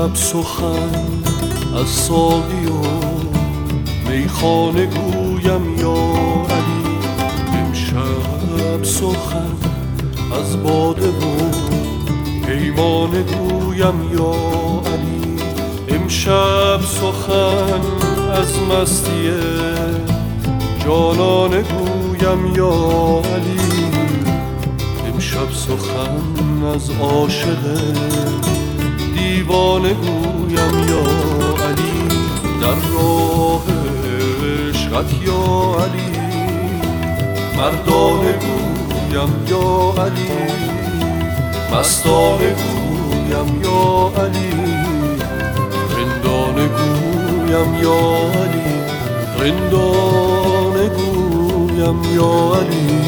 امشب سخن از ساقی و میخانه گویم یا علی. امشب سخن از باده و پیمانه گویم یا علی. امشب سخن از مستی جانانه گویم یا علی. امشب سخن از عاشق دیوانه گویم یا علی. در راه عشقت یا علی مردانه گویم یا علی. مستانه گویم یا علی رندانه گویم یا علی. رندانه گویم یا علی.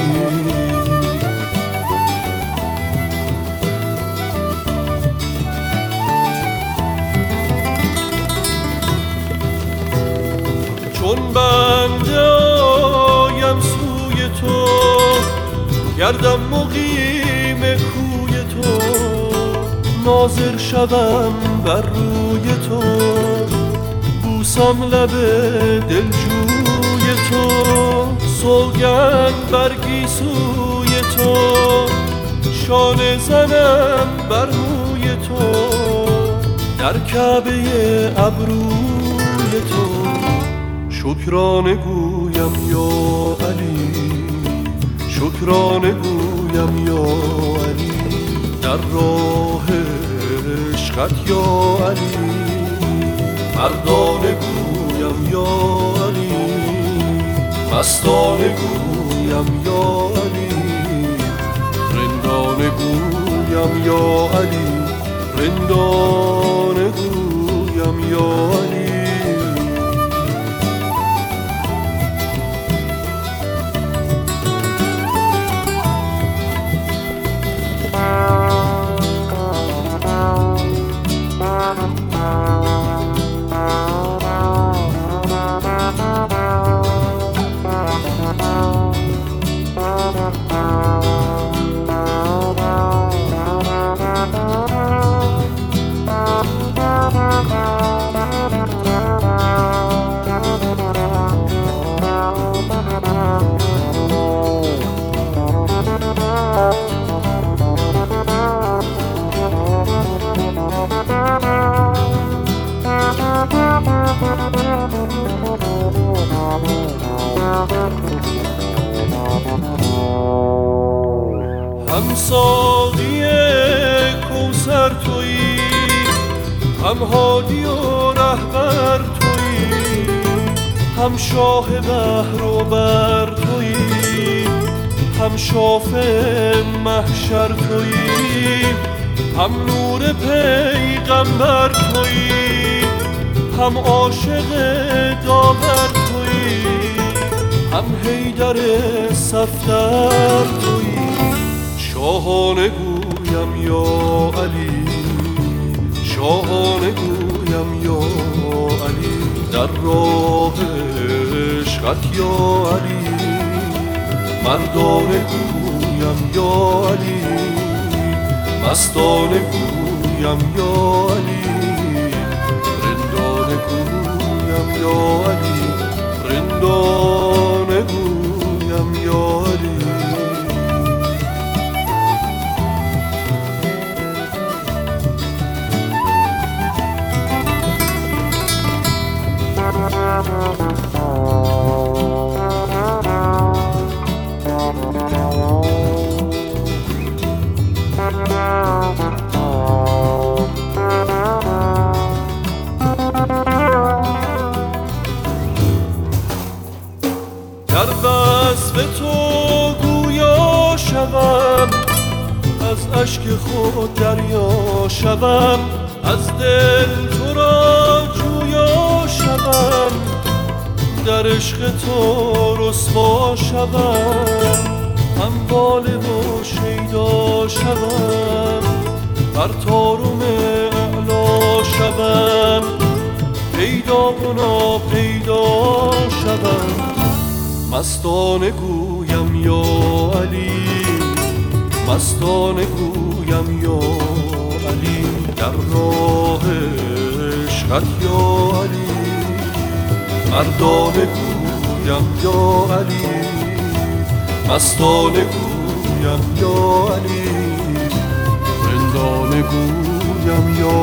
چون بنده آیم سوی تو گردم مقیم کوی تو. ناظر شوم بر روی تو بوسم لب دلجوی تو. سوگند بر گیسوی تو شانه زنم بر موی تو. در کعبه ابروی تو شکرانه گویم یا علی. شکرانه گویم یا علی. در راه عشقت یا علی مردانه گویم یا علی. مستانه گویم یا علی رندانه گویم یا علی. رندانه گویم یا علی. هم ساقی کوثر تویی هم هادی و رهبر تویی. هم شاه بحر و بر تویی هم شافع محشر تویی. هم نور پیغمبر تویی هم عاشق داور تویی. هم حیدر صفدر تویی. شاهانه گویم یا علی. شاهانه گویم یا علی. در راه عشقت یا علی مردانه گویم یا علی. مستانه گویم یا علی رندانه گویم یا علی. رندانه گویم یا علی. در وصف تو گویا شوم از اشک خود دریا شوم. از دل تو را جویا شوم در عشق تو رسوا شوم. همواره و شیدا شوم بر طارم اعلا شوم. پیدا و ناپیدا شوم مستانه گویم یا علی. مستانه گویم یا علی. در راه عشقت یا علی، مردانه گویم یا علی، مستانه گویم یا علی، رندانه گویم یا